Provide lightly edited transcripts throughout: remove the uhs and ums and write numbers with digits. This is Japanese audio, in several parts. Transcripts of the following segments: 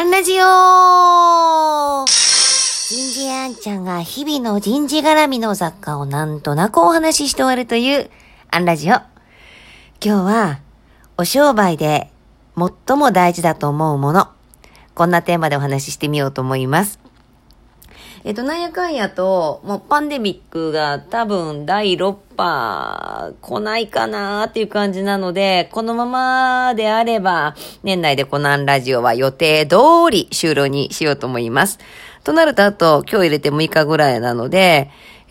アンラジオ人事アンちゃんが日々の人事絡みの雑貨をなんとなくお話しして終わるというアンラジオ。今日はお商売で最も大事だと思うもの、こんなテーマでお話ししてみようと思います。なんやかんやと、もうパンデミックが多分第6波来ないかなーっていう感じなので、このままであれば、年内でこのアンラジオは予定通り終了にしようと思います。となると、あと今日入れて6日ぐらいなので、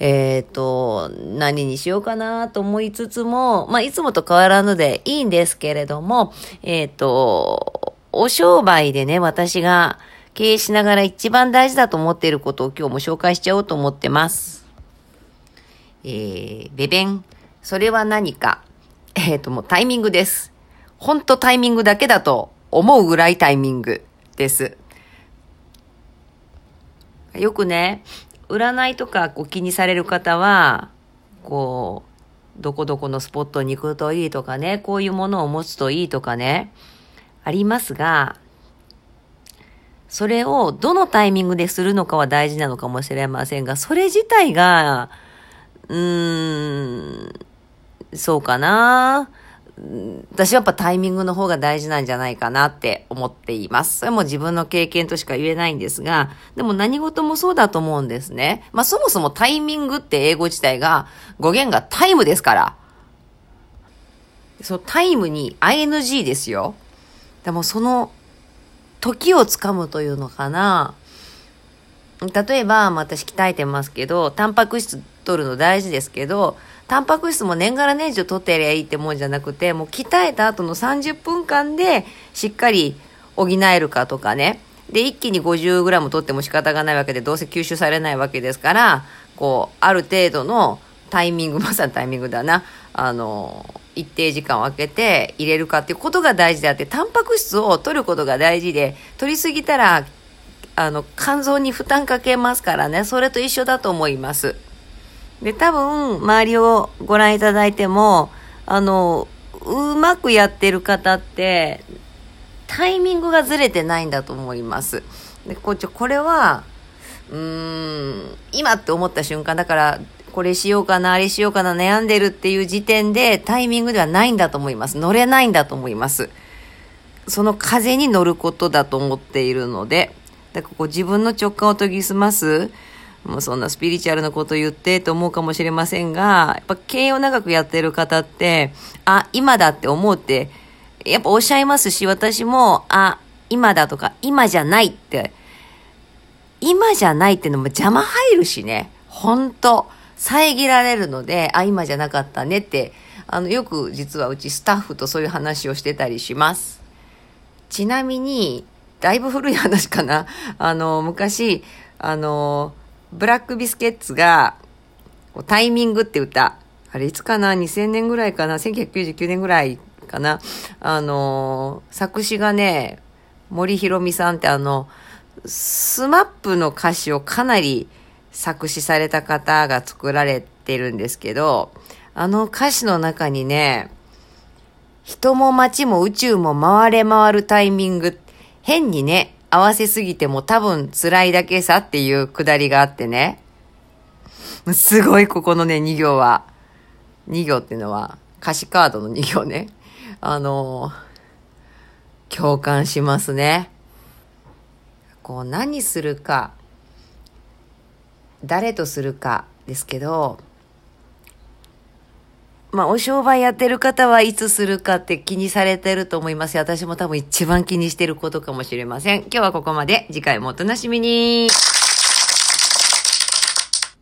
何にしようかなと思いつつも、いつもと変わらぬでいいんですけれども、お商売でね、私が経営しながら一番大事だと思っていることを今日も紹介しちゃおうと思ってます。ベベン。それは何か。もうタイミングです。ほんとタイミングだけだと思うぐらいタイミングです。よくね、占いとか気にされる方は、どこどこのスポットに行くといいとかね、こういうものを持つといいとかね、ありますが、それをどのタイミングでするのかは大事なのかもしれませんが、それ自体が、そうかな。私はやっぱタイミングの方が大事なんじゃないかなって思っています。それも自分の経験としか言えないんですが、でも何事もそうだと思うんですね。そもそもタイミングって英語自体が語源がタイムですから。そうタイムに ing ですよ。でもその時をつかむというのかな。例えば、私鍛えてますけど、タンパク質取るの大事ですけど、タンパク質も年がら年中取ってやりゃいいってもんじゃなくて、もう鍛えた後の30分間でしっかり補えるかとかね。で、一気に 50g 取っても仕方がないわけで、どうせ吸収されないわけですから、ある程度のタイミング、まさにタイミングだな。一定時間を空けて入れるかっていうことが大事であって、タンパク質を取ることが大事で、取りすぎたら、肝臓に負担かけますからね、それと一緒だと思います。で、多分、周りをご覧いただいても、うまくやってる方って、タイミングがずれてないんだと思います。で、これは、今って思った瞬間、だから、これしようかな、あれしようかな、悩んでるっていう時点でタイミングではないんだと思います。乗れないんだと思います。その風に乗ることだと思っているので、だから自分の直感を研ぎ澄ます、もうそんなスピリチュアルなこと言ってと思うかもしれませんが、やっぱ経営を長くやってる方って、今だって思うって、やっぱおっしゃいますし、私も、今だとか、今じゃないって、今じゃないってのも邪魔入るしね、ほんと。遮られるので、今じゃなかったねって、よく実はうちスタッフとそういう話をしてたりします。ちなみに、だいぶ古い話かな。昔、ブラックビスケッツが、タイミングって歌、あれいつかな ?2000 年ぐらいかな ?1999 年ぐらいかな作詞がね、森弘美さんってスマップの歌詞をかなり作詞された方が作られてるんですけど、歌詞の中にね、人も街も宇宙も回れ回るタイミング、変にね、合わせすぎても多分辛いだけさっていうくだりがあってね、すごいここのね、2行は、2行っていうのは歌詞カードの2行ね、共感しますね。何するか、誰とするかですけど、お商売やってる方はいつするかって気にされてると思います。私も多分一番気にしてることかもしれません。今日はここまで。次回もお楽しみに。